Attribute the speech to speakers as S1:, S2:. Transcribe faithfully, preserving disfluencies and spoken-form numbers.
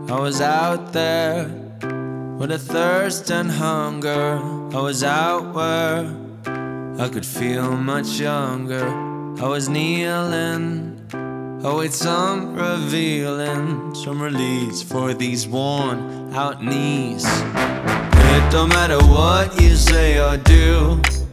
S1: I was out there with a thirst and hunger. I was out where I could feel much younger. I was kneeling, await some revealing, some release for these worn out knees. It don't matter what you say or do,